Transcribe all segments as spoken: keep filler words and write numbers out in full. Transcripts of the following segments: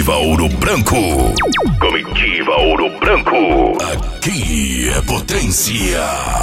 Comitiva Ouro Branco. Comitiva Ouro Branco. Aqui é potência.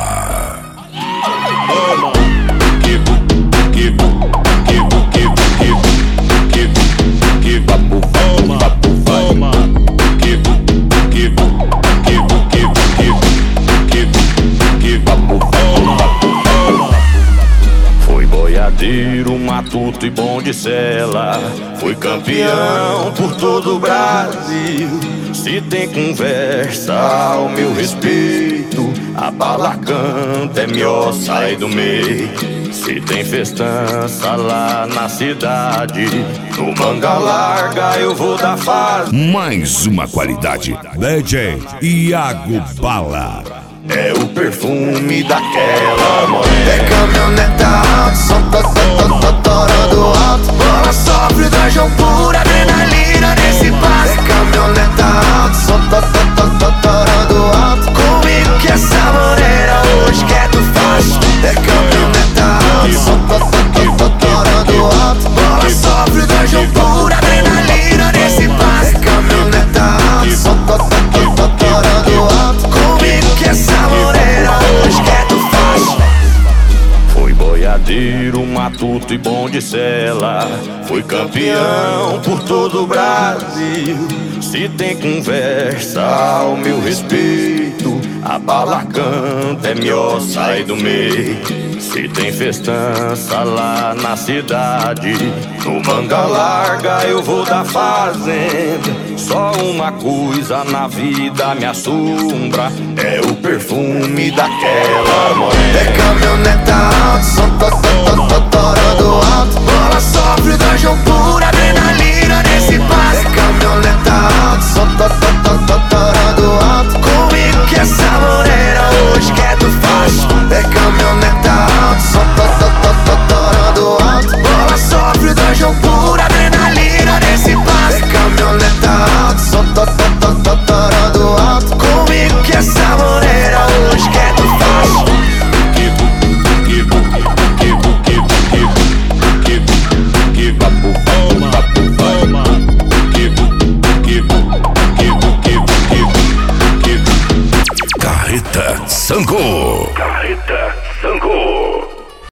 Toma. Que que que que que que que papo toma toma. Que que que que que que papo toma toma. Foi boiadeiro, matuto e bom de cela. Fui campeão por todo o Brasil. Se tem conversa ao meu respeito, a bala canta, é melhor sair do meio. Se tem festança lá na cidade, no manga larga eu vou dar fase. Mais uma qualidade. D J Iago Bala. É o perfume daquela morena. É caminhoneta alta, som to, to, to, to, torando alto. Bola sofre, dragão pura, adrenalina nesse passo. É caminhoneta alta, som to, to, to, to, torando alto. Comigo que essa morena hoje quer tu faz. É caminhoneta alta, som to, to, to, to, torando alto. Bola sofre, dragão pura, adrenalina nesse passo. É caminhoneta alta, som to, to, to, to, torando alto. Comigo que essa morena hoje quer tu faz. Foi boiadeiro, matuto e bom de cela. Fui campeão por todo o Brasil. Se tem conversa ao meu respeito, a bala canta, é melhor sair do meio. Se tem festança lá na cidade, no manga larga eu vou dar fazenda. Só uma coisa na vida me assombra, é o perfume daquela morena. É caminhoneta alta, som to, to, to, to, torando alto. Bola sofre, dragão pura, adrenalina